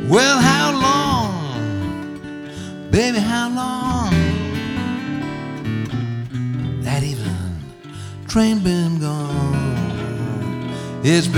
Well, how long, baby, how long that evening train been gone? It's been